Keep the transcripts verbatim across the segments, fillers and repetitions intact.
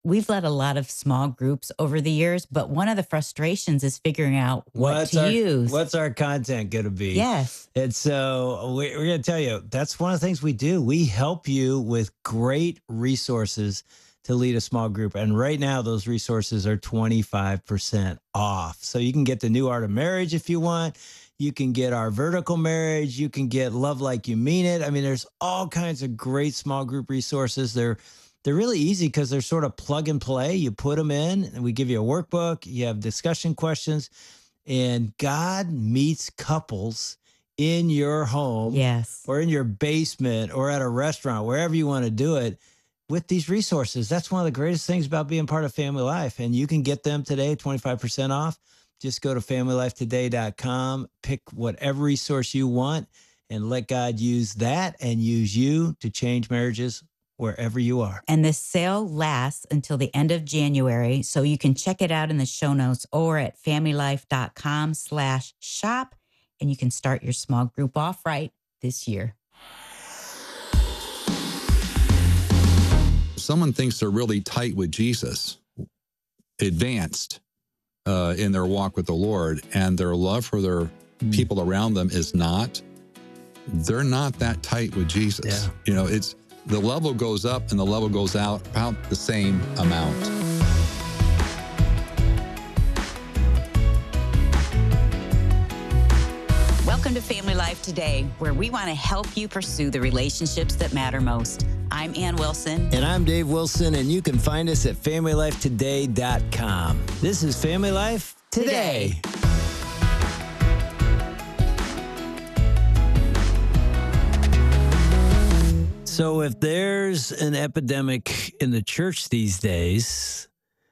we've led a lot of small groups over the years, but one of the frustrations is figuring out what What's to our use. what's our content going to be? Yes. And so we, we're going to tell you that's one of the things we do. We help you with great resources to lead a small group. And right now, those resources are twenty-five percent off. So you can get the new Art of Marriage if you want. You can get our Vertical Marriage. You can get Love Like You Mean It. I mean, there's all kinds of great small group resources. They're they're really easy because they're sort of plug and play. You put them in, and we give you a workbook. You have discussion questions, and God meets couples in your home, Yes, or in your basement, or at a restaurant, wherever you want to do it, with these resources. That's one of the greatest things about being part of Family Life. And you can get them today, twenty-five percent off. Just go to family life today dot com, pick whatever resource you want, and let God use that and use you to change marriages wherever you are. and this sale lasts until the end of January, so you can check it out in the show notes or at family life dot com slash shop, and you can start your small group off right this year. Someone thinks they're really tight with Jesus, advanced uh, in their walk with the Lord, and their love for their mm. people around them is not, they're not that tight with Jesus. Yeah. You know, it's the level goes up and the level goes out about the same amount. Welcome to Family Life Today, where we want to help you pursue the relationships that matter most. I'm Ann Wilson. And I'm Dave Wilson, and you can find us at family life today dot com. This is Family Life Today. Today. So if there's an epidemic in the church these days,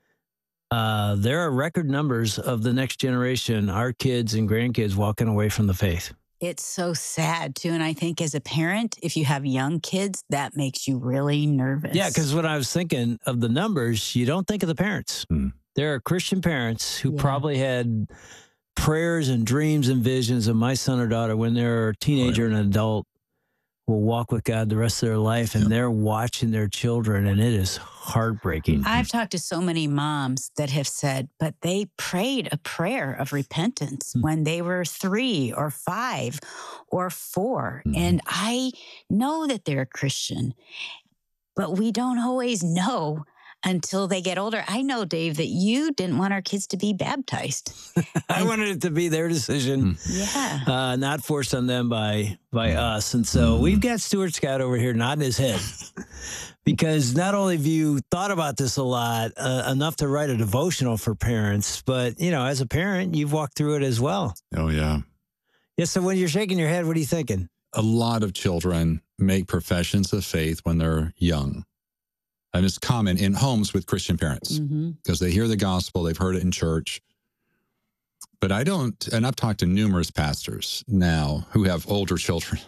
uh, there are record numbers of the next generation, our kids and grandkids, walking away from the faith. It's so sad, too. And I think as a parent, if you have young kids, that makes you really nervous. Yeah, because when I was thinking of the numbers, you don't think of the parents. Mm. There are Christian parents who yeah. probably had prayers and dreams and visions of my son or daughter when they're a teenager and an adult will walk with God the rest of their life, and yep. they're watching their children, and it is heartbreaking. I've talked to so many moms that have said, but they prayed a prayer of repentance mm. when they were three or five or four. Mm. And I know that they're a Christian, but we don't always know until they get older. I know, Dave, that you didn't want our kids to be baptized. I wanted it to be their decision. Yeah. Uh, not forced on them by by us. And so we've got Stuart Scott over here nodding his head because not only have you thought about this a lot, uh, enough to write a devotional for parents, but, you know, as a parent, you've walked through it as well. Oh, yeah. Yeah, so when you're shaking your head, what are you thinking? A lot of children make professions of faith when they're young. And it's common in homes with Christian parents because mm-hmm. they hear the gospel, they've heard it in church. But I don't, and I've talked to numerous pastors now who have older children.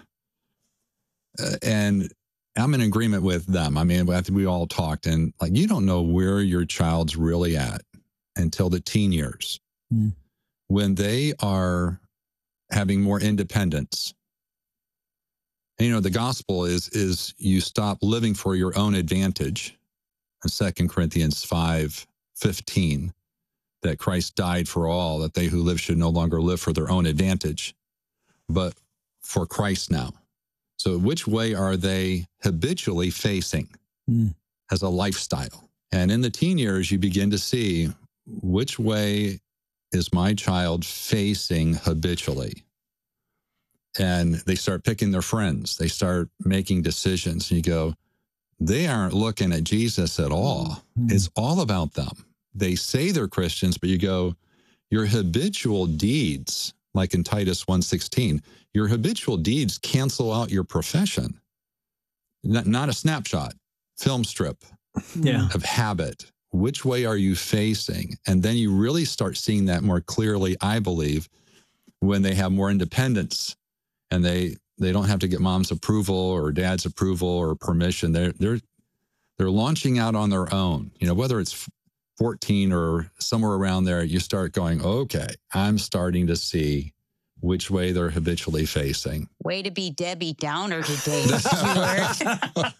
Uh, and I'm in agreement with them. I mean, I think we all talked, and like, you don't know where your child's really at until the teen years mm. when they are having more independence. And, you know, the gospel is, is you stop living for your own advantage. In Second Corinthians five fifteen, that Christ died for all, that they who live should no longer live for their own advantage, but for Christ now. So which way are they habitually facing mm. as a lifestyle? And in the teen years, you begin to see which way is my child facing habitually? And they start picking their friends. They start making decisions. And you go, they aren't looking at Jesus at all. Mm-hmm. It's all about them. They say they're Christians, but you go, your habitual deeds, like in Titus one sixteen, your habitual deeds cancel out your profession. Not, not a snapshot, film strip yeah. of habit. Which way are you facing? And then you really start seeing that more clearly, I believe, when they have more independence. And they, they don't have to get mom's approval or dad's approval or permission. They're, they're, they're launching out on their own. You know, whether it's fourteen or somewhere around there, you start going, okay, I'm starting to see which way they're habitually facing. Way to be Debbie Downer today, Stuart.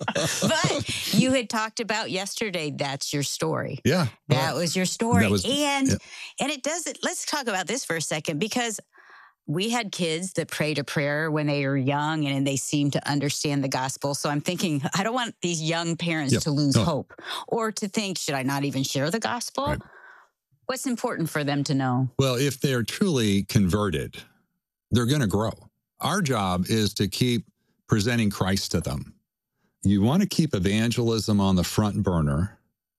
But you had talked about yesterday, that's your story. Yeah. That well, was your story. was, and yeah. and it doesn't, let's talk about this for a second, because we had kids that prayed a prayer when they were young and they seemed to understand the gospel. So I'm thinking, I don't want these young parents yep. to lose no. hope or to think, should I not even share the gospel? Right. What's important for them to know? Well, if they're truly converted, they're going to grow. Our job is to keep presenting Christ to them. You want to keep evangelism on the front burner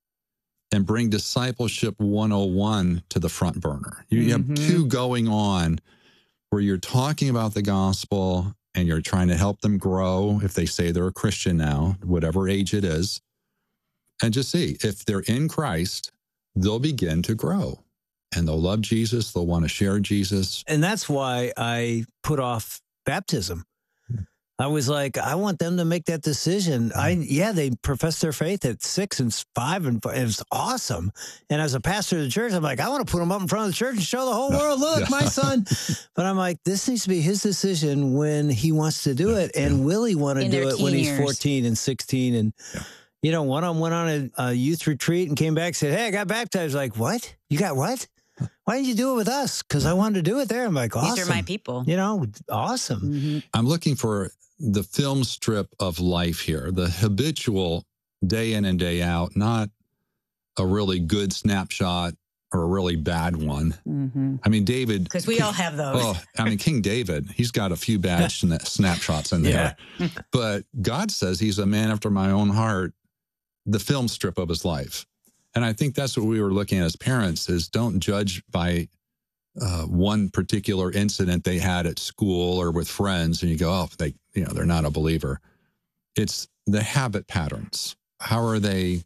and bring discipleship one oh one to the front burner. You mm-hmm. have two going on where you're talking about the gospel and you're trying to help them grow if they say they're a Christian now, whatever age it is. And just see, if they're in Christ, they'll begin to grow. And they'll love Jesus. They'll want to share Jesus. And that's why I put off baptism. I was like, I want them to make that decision. I yeah, they profess their faith at six and five, and it was awesome. And as a pastor of the church, I'm like, I want to put them up in front of the church and show the whole world, look, yeah. my son. But I'm like, this needs to be his decision when he wants to do it. And yeah. will he want to do it when he's years. fourteen and sixteen? And yeah. you know, one of them went on a, a youth retreat and came back and said, hey, I got baptized. Like, what? You got what? Why didn't you do it with us? Because I wanted to do it there. I'm like, awesome. These are my people. You know, awesome. Mm-hmm. I'm looking for the film strip of life here, the habitual day in and day out, not a really good snapshot or a really bad one. Mm-hmm. I mean, David. Because we King, all have those. Oh, I mean, King David, he's got a few bad sna- snapshots in there. Yeah. But God says he's a man after my own heart, the film strip of his life. And I think that's what we were looking at as parents is don't judge by uh, one particular incident they had at school or with friends. And you go, oh, they, you know, they're not a believer. It's the habit patterns. How are they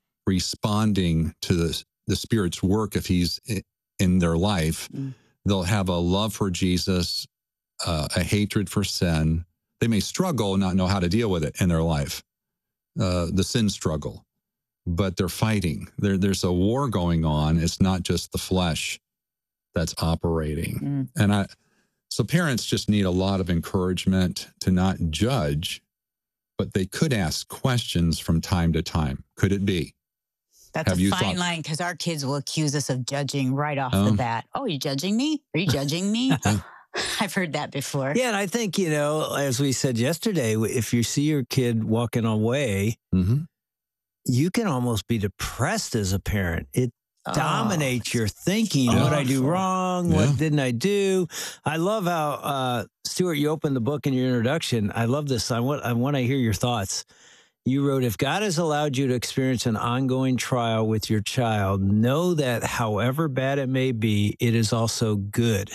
responding to the, the Spirit's work if he's in their life? Mm. They'll have a love for Jesus, uh, a hatred for sin. They may struggle and not know how to deal with it in their life, uh, the sin struggle. But they're fighting. There, there's a war going on. It's not just the flesh that's operating. Mm. And I, so parents just need a lot of encouragement to not judge, but they could ask questions from time to time. Could it be? That's Have a you fine thought, line because our kids will accuse us of judging right off um, the bat. Oh, are you judging me? Are you judging me? I've heard that before. Yeah, and I think, you know, as we said yesterday, if you see your kid walking away, mm-hmm. you can almost be depressed as a parent. It oh, dominates your thinking. Yeah. What I do wrong? Yeah. What didn't I do? I love how, uh, Stuart, you opened the book in your introduction. I love this. I want, I want to hear your thoughts. You wrote, if God has allowed you to experience an ongoing trial with your child, know that however bad it may be, it is also good.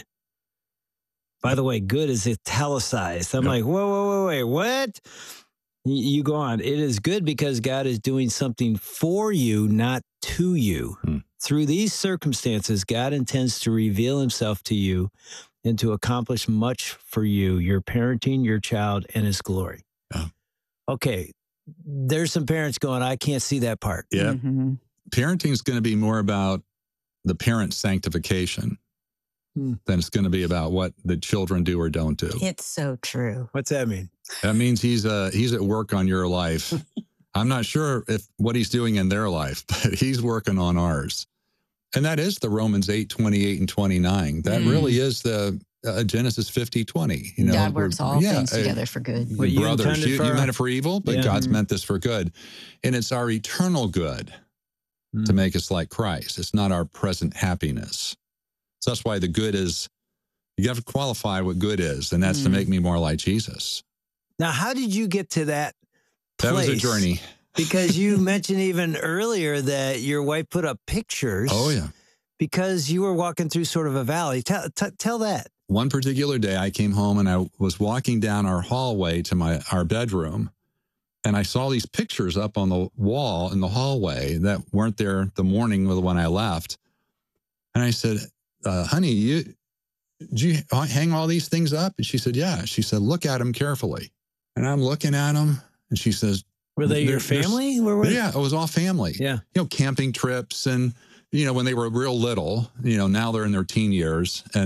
By the way, good is italicized. I'm yep. like, whoa, whoa, whoa, wait, what? You go on. It is good because God is doing something for you, not to you. Hmm. Through these circumstances, God intends to reveal himself to you and to accomplish much for you, your parenting, your child, and his glory. Yeah. Okay. There's some parents going, I can't see that part. Yeah. Mm-hmm. Parenting is going to be more about the parent's sanctification hmm. than it's going to be about what the children do or don't do. It's so true. What's that mean? That means he's uh, he's at work on your life. I'm not sure if what he's doing in their life, but he's working on ours. And that is the Romans eight, twenty-eight and twenty-nine. That mm. really is the uh, Genesis fifty, twenty. You know, God works all yeah, things together for good. Well, you brothers, you, for, you meant it for evil, but yeah. God's meant this for good. And it's our eternal good mm. to make us like Christ. It's not our present happiness. So that's why the good is, you have to qualify what good is, and that's mm. to make me more like Jesus. Now, how did you get to that place? That was a journey. Because you mentioned even earlier that your wife put up pictures. Oh, yeah. Because you were walking through sort of a valley. Tell, t- tell that. One particular day, I came home and I was walking down our hallway to my our bedroom, and I saw these pictures up on the wall in the hallway that weren't there the morning when I left. And I said, uh, honey, you, did you hang all these things up? And she said, yeah. She said, look at them carefully. And I'm looking at them, and she says, were they your family? Where were they? Yeah, it was all family. Yeah. You know, camping trips and, you know, when they were real little, you know, now they're in their teen years. And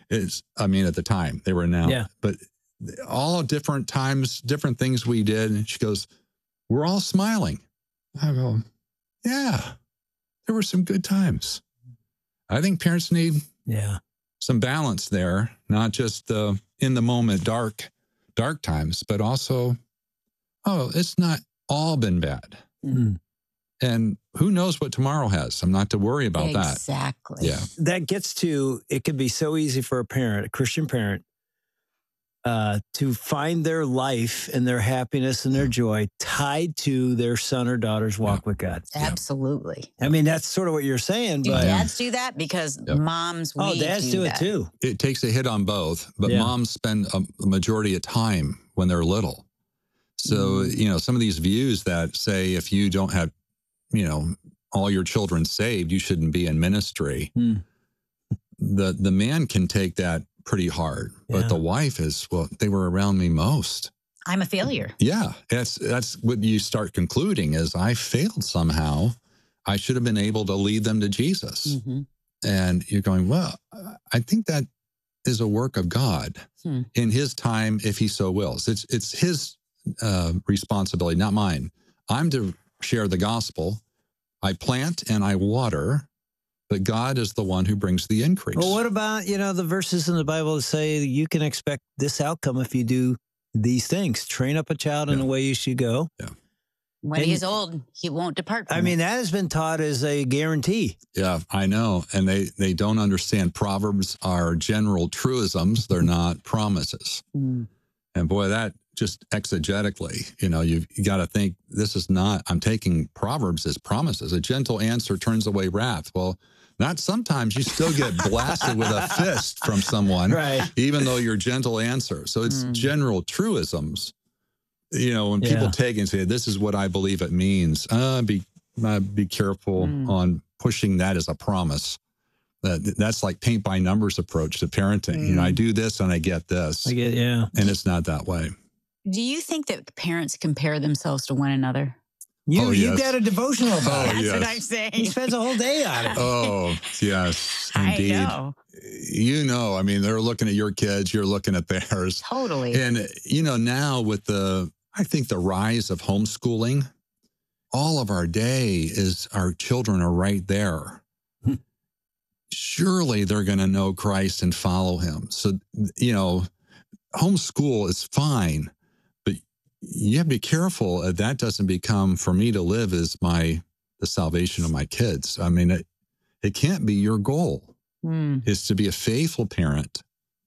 It's, I mean, at the time they were now, yeah. but all different times, different things we did. And she goes, we're all smiling. I go, yeah, there were some good times. I think parents need yeah. some balance there, not just the uh, in the moment dark, dark times, but also, oh, it's not all been bad. Mm-hmm. And who knows what tomorrow has? I'm not to worry about exactly. that. Exactly. Yeah. That gets to, it can be so easy for a parent, a Christian parent, uh, to find their life and their happiness and their joy tied to their son or daughter's walk yeah. with God. Absolutely. I mean, that's sort of what you're saying. Do but dads do that? Because yep. moms, we oh, dads do, do it too. It takes a hit on both, but yeah. moms spend a, a majority of time when they're little. So, mm. you know, some of these views that say if you don't have, you know, all your children saved, you shouldn't be in ministry. Mm. The the man can take that pretty hard, but yeah. the wife is, well, they were around me most. I'm a failure. Yeah, that's that's what you start concluding is I failed somehow. I should have been able to lead them to Jesus. Mm-hmm. And you're going, well, I think that is a work of God hmm. in his time, if he so wills. It's, it's his uh, responsibility, not mine. I'm to share the gospel. I plant and I water, but God is the one who brings the increase. Well, what about, you know, the verses in the Bible that say you can expect this outcome if you do these things? Train up a child in yeah. the way you should go. Yeah. When and, he is old, he won't depart from I mean, it. that has been taught as a guarantee. Yeah, I know. And they, they don't understand Proverbs are general truisms. They're not promises. Mm. And boy, that just exegetically, you know, you've you got to think this is not, I'm taking Proverbs as promises. A gentle answer turns away wrath. Well, not sometimes. You still get blasted with a fist from someone, right. even though your gentle answer. So it's mm. general truisms. You know, when people yeah. take and say, this is what I believe it means, uh, be uh, be careful mm. on pushing that as a promise. Uh, that's like paint by numbers approach to parenting. Mm. You know, I do this and I get this. I get, yeah. And it's not that way. Do you think that parents compare themselves to one another? You, oh, you yes. got a devotional about oh, That's yes. what I'm saying. He spends a whole day on it. Oh, yes, indeed. I know. You know, I mean, they're looking at your kids, you're looking at theirs. Totally. And, you know, now with the, I think the rise of homeschooling, all of our day is our children are right there. Hmm. Surely they're going to know Christ and follow him. So, you know, homeschool is fine, but you have to be careful that that doesn't become, for me to live as my, the salvation of my kids. I mean, it, it can't be your goal. Mm. Is to be a faithful parent.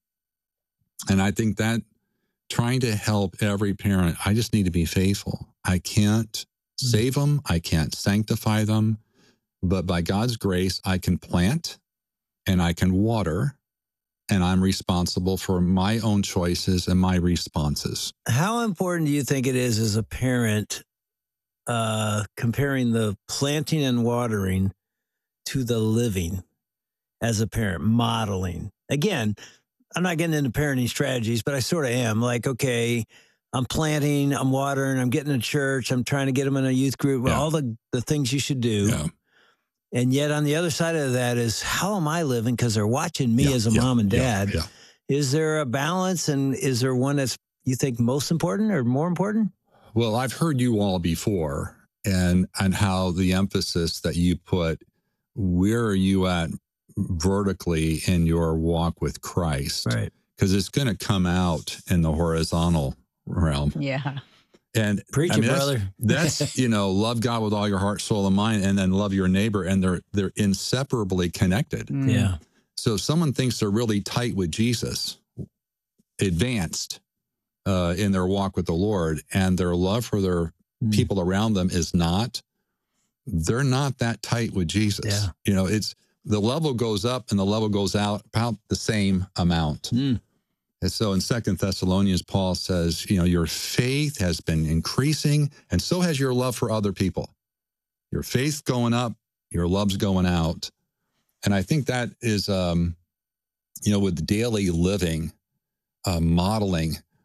And I think that trying to help every parent, I just need to be faithful. I can't mm. save them. I can't sanctify them. But by God's grace, I can plant and I can water, and I'm responsible for my own choices and my responses. How important do you think it is as a parent, uh, comparing the planting and watering to the living as a parent, modeling? Again, I'm not getting into parenting strategies, but I sort of am. Like, okay, I'm planting, I'm watering, I'm getting to church, I'm trying to get them in a youth group, yeah. all the, the things you should do. Yeah. And yet on the other side of that is, how am I living? Because they're watching me yeah, as a yeah, mom and dad. Yeah, yeah. Is there a balance, and is there one that's you think most important or more important? Well, I've heard you all before, and and how the emphasis that you put, where are you at vertically in your walk with Christ? Right. Because it's going to come out in the horizontal realm. Yeah. And preach I mean, it, brother. That's, that's, you know, love God with all your heart, soul, and mind, and then love your neighbor. And they're, they're inseparably connected. Mm. Yeah. So if someone thinks they're really tight with Jesus, advanced uh, in their walk with the Lord, and their love for their mm. people around them is not, they're not that tight with Jesus. Yeah. You know, it's, the level goes up and the level goes out about the same amount. Mm. And so in Second Thessalonians, Paul says, you know, your faith has been increasing, and so has your love for other people. Your faith's going up, your love's going out. And I think that is, um, you know, with daily living, uh, modeling,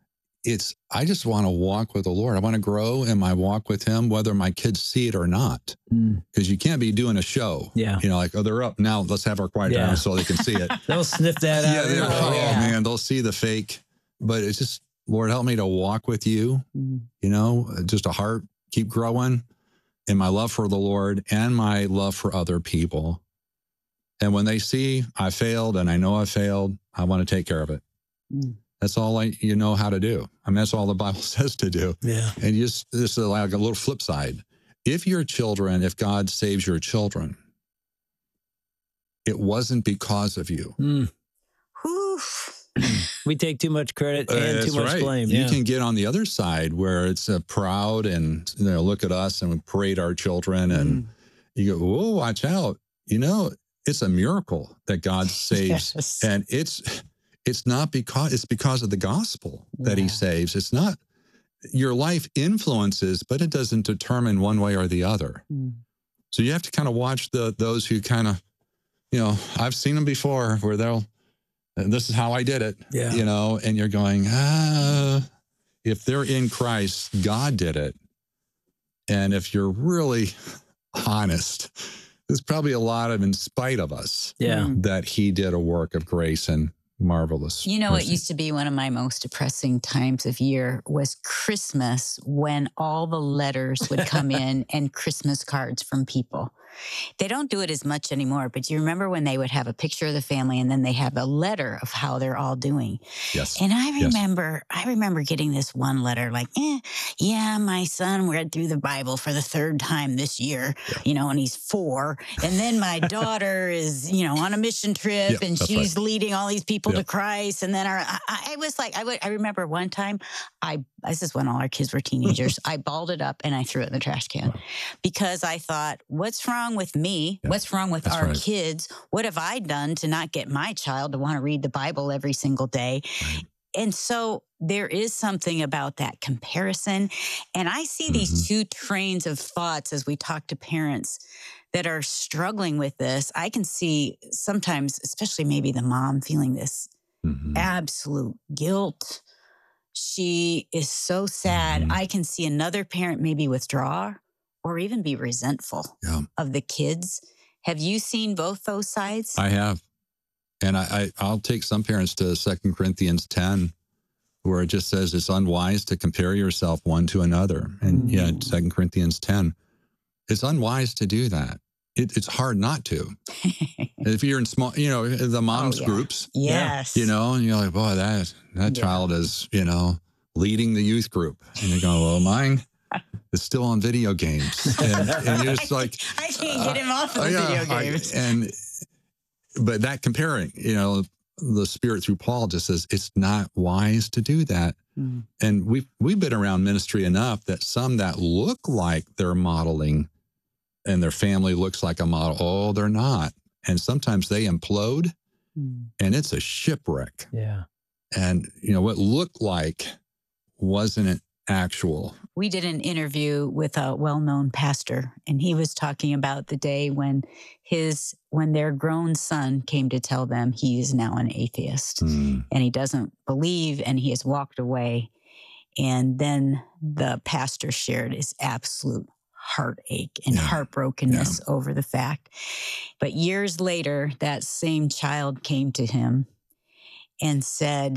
it's, I just want to walk with the Lord. I want to grow in my walk with him, whether my kids see it or not. Because mm. you can't be doing a show. Yeah. You know, like, oh, they're up now. Let's have our quiet yeah. time so they can see it. They'll sniff that out. Yeah, oh, oh yeah. man, they'll see the fake. But it's just, Lord, help me to walk with you. Mm. You know, just a heart, keep growing in my love for the Lord and my love for other people. And when they see I failed and I know I failed, I want to take care of it. Mm. That's all I, you know how to do. I mean, that's all the Bible says to do. Yeah. And you just, this is like a little flip side. If your children, if God saves your children, it wasn't because of you. Mm. We take too much credit and uh, too much right. blame. You yeah. can get on the other side where it's uh, proud and, you know, look at us and we parade our children and mm. you go, whoa, watch out. You know, it's a miracle that God saves. Yes. And it's, it's not because, it's because of the gospel yeah. that he saves. It's not, your life influences, but it doesn't determine one way or the other. Mm. So you have to kind of watch the those who kind of, you know, I've seen them before where they'll, this is how I did it, yeah. you know, and you're going, ah, if they're in Christ, God did it. And if you're really honest, there's probably a lot of in spite of us yeah. that he did a work of grace and marvelous. You know, mercy. What used to be one of my most depressing times of year was Christmas, when all the letters would come in and Christmas cards from people. They don't do it as much anymore, but you remember when they would have a picture of the family and then they have a letter of how they're all doing. Yes. And I remember, yes. I remember getting this one letter like, eh, yeah, my son read through the Bible for the third time this year, yeah. you know, and he's four. And then my daughter is, you know, on a mission trip yeah, and she's right. leading all these people yeah. to Christ. And then our, I, I was like, I, would, I remember one time I, this is when all our kids were teenagers, I balled it up and I threw it in the trash can wow. because I thought, what's wrong with me? Yeah, what's wrong with our right. kids? What have I done to not get my child to want to read the Bible every single day? Right. And so there is something about that comparison. And I see mm-hmm. these two trains of thoughts as we talk to parents that are struggling with this. I can see sometimes, especially maybe the mom, feeling this mm-hmm. absolute guilt. She is so sad. Mm-hmm. I can see another parent maybe withdraw or even be resentful yeah. of the kids. Have you seen both those sides? I have. And I, I, I'll take some parents to Second Corinthians ten, where it just says it's unwise to compare yourself one to another. And mm. yeah, Second Corinthians ten, it's unwise to do that. It, it's hard not to. If you're in small, you know, the moms oh, yeah. groups. Yes. You know, and you're like, boy, that, that yeah. child is, you know, leading the youth group. And you go, well, mine is still on video games. And, and you're just like, I can't get him off of the uh, video games. I, and, but that comparing, you know, the Spirit through Paul just says it's not wise to do that. Mm. And we've, we've been around ministry enough that some that look like they're modeling and their family looks like a model, oh, they're not. And sometimes they implode mm. and it's a shipwreck. Yeah. And, you know, what looked like wasn't actual. We did an interview with a well-known pastor, and he was talking about the day when his, when their grown son came to tell them he is now an atheist mm. and he doesn't believe and he has walked away. And then the pastor shared his absolute heartache and yeah. heartbrokenness yeah. over the fact. But years later, that same child came to him and said,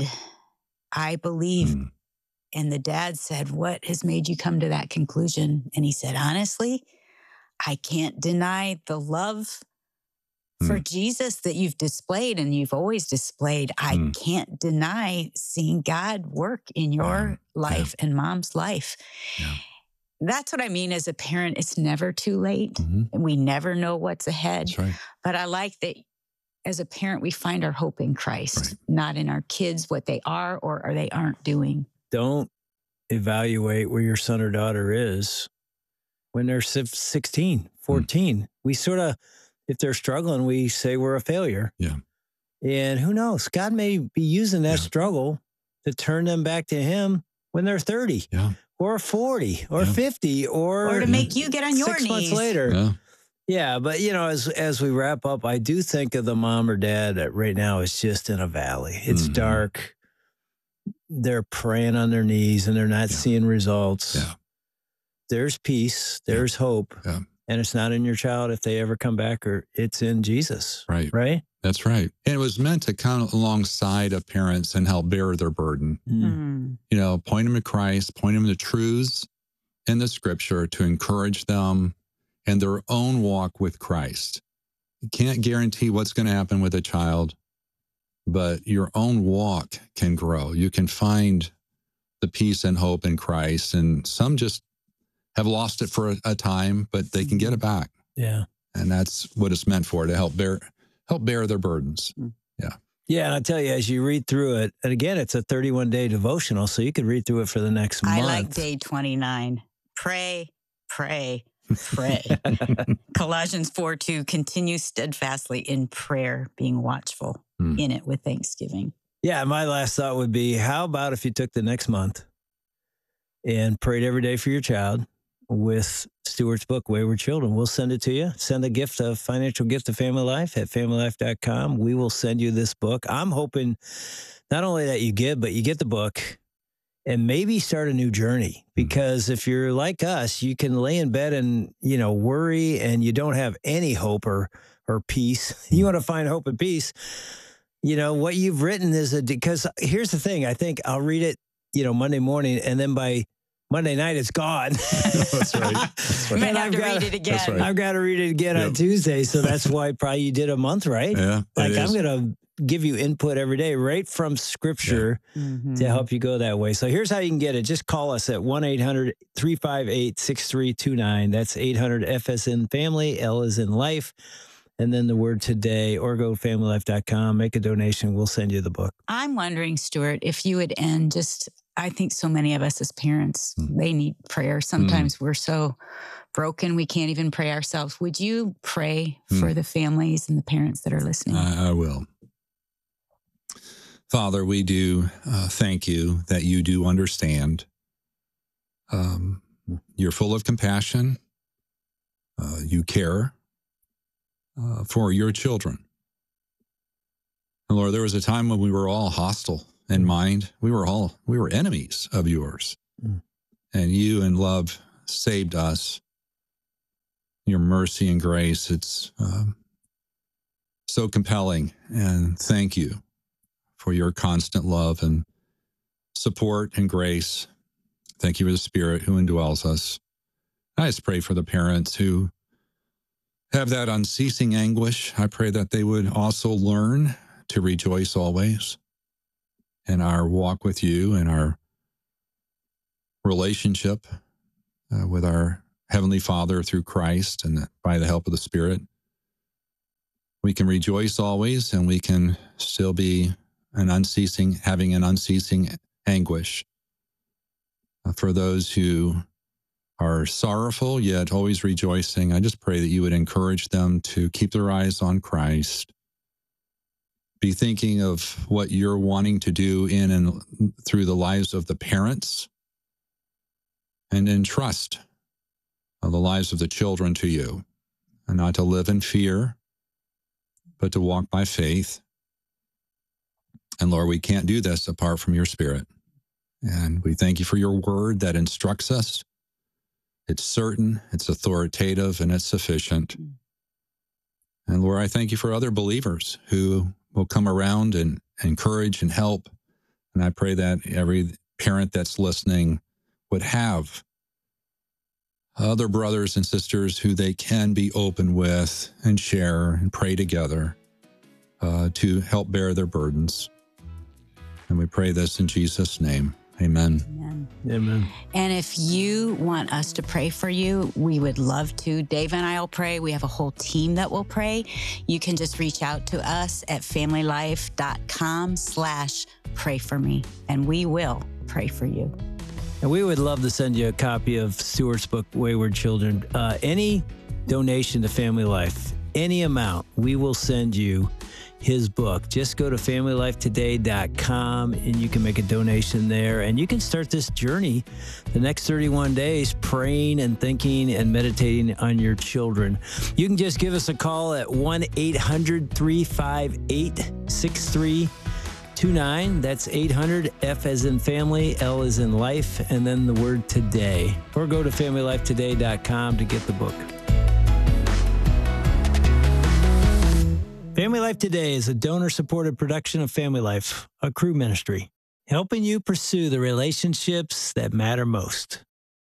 I believe. Mm. And the dad said, what has made you come to that conclusion? And he said, honestly, I can't deny the love mm. for Jesus that you've displayed and you've always displayed. I mm. can't deny seeing God work in your um, life yeah. and mom's life. Yeah. That's what I mean as a parent. It's never too late. Mm-hmm. And we never know what's ahead. That's right. But I like that as a parent, we find our hope in Christ, right. not in our kids, what they are or, or they aren't doing. Don't evaluate where your son or daughter is when they're sixteen, fourteen. Mm. We sort of, if they're struggling, we say we're a failure. Yeah. And who knows? God may be using that yeah. struggle to turn them back to him when they're thirty yeah. or forty or yeah. fifty or, or to make you get on your six knees. months later. Yeah. Yeah, but you know, as as we wrap up, I do think of the mom or dad that right now is just in a valley. It's mm-hmm. dark. they're praying on their knees and they're not yeah. seeing results, yeah. there's peace, there's yeah. hope. Yeah. And it's not in your child if they ever come back, or it's in Jesus. Right. Right? That's right. And it was meant to come alongside of parents and help bear their burden. Mm. You know, point them to Christ, point them to truths in the scripture to encourage them in their own walk with Christ. You can't guarantee what's going to happen with a child, but your own walk can grow. You can find the peace and hope in Christ. And some just have lost it for a, a time, but they can get it back. Yeah. And that's what it's meant for, to help bear help bear their burdens. Yeah. Yeah, and I tell you, as you read through it, and again, it's a thirty-one day devotional, so you could read through it for the next month. I like day twenty-nine. Pray, pray, pray. Colossians four two, continue steadfastly in prayer, being watchful mm. in it with thanksgiving. Yeah, my last thought would be, how about if you took the next month and prayed every day for your child with Stuart's book, Wayward Children? We'll send it to you. Send a gift, a financial gift to Family Life at family life dot com. We will send you this book. I'm hoping not only that you give, but you get the book and maybe start a new journey. Because if you're like us, you can lay in bed and, you know, worry and you don't have any hope or, or peace. You want to find hope and peace. You know, what you've written is a, because here's the thing, I think I'll read it, you know, Monday morning, and then by Monday night, it's gone. That's right. That's right. You might have to read it again. Right. I've got to read it again yep. on Tuesday. So that's why probably you did a month, right? Yeah. Like I'm going to give you input every day right from scripture yeah. mm-hmm. to help you go that way. So here's how you can get it. Just call us at one eight hundred three five eight six three two nine. That's eight hundred F S N family. L is in life. And then the word today, or go to family life dot com. Make a donation. We'll send you the book. I'm wondering, Stuart, if you would end just, I think so many of us as parents, mm. they need prayer. Sometimes mm. we're so broken, we can't even pray ourselves. Would you pray mm. for the families and the parents that are listening? I, I will. Father, we do uh, thank you that you do understand. Um, you're full of compassion. Uh, you care. Uh, for your children. And Lord, there was a time when we were all hostile in mind. We were all, we were enemies of yours. Mm. And you in love saved us. Your mercy and grace, it's um, so compelling. And thank you for your constant love and support and grace. Thank you for the Spirit who indwells us. I just pray for the parents who have that unceasing anguish. I pray that they would also learn to rejoice always in our walk with you and our relationship uh, with our Heavenly Father through Christ, and by the help of the Spirit. We can rejoice always, and we can still be an unceasing, having an unceasing anguish uh, for those who are sorrowful, yet always rejoicing. I just pray that you would encourage them to keep their eyes on Christ, be thinking of what you're wanting to do in and through the lives of the parents, and entrust the lives of the children to you, and not to live in fear, but to walk by faith. And Lord, we can't do this apart from your Spirit. And we thank you for your word that instructs us. It's certain, it's authoritative, and it's sufficient. And Lord, I thank you for other believers who will come around and encourage and help. And I pray that every parent that's listening would have other brothers and sisters who they can be open with and share and pray together uh, to help bear their burdens. And we pray this in Jesus' name. Amen. Amen. Amen. And if you want us to pray for you, we would love to. Dave and I will pray. We have a whole team that will pray. You can just reach out to us at family life dot com slash pray for me, and we will pray for you. And we would love to send you a copy of Stuart's book, Wayward Children. Uh, any donation to Family Life, any amount, we will send you his book. Just go to family life today dot com and you can make a donation there, and you can start this journey the next thirty-one days praying and thinking and meditating on your children. You can just give us a call at one eight hundred three five eight six three two nine. That's eight hundred F as in family, L as in life, and then the word today. Or go to family life today dot com to get the book. Family Life Today is a donor-supported production of Family Life, a Cru ministry, helping you pursue the relationships that matter most.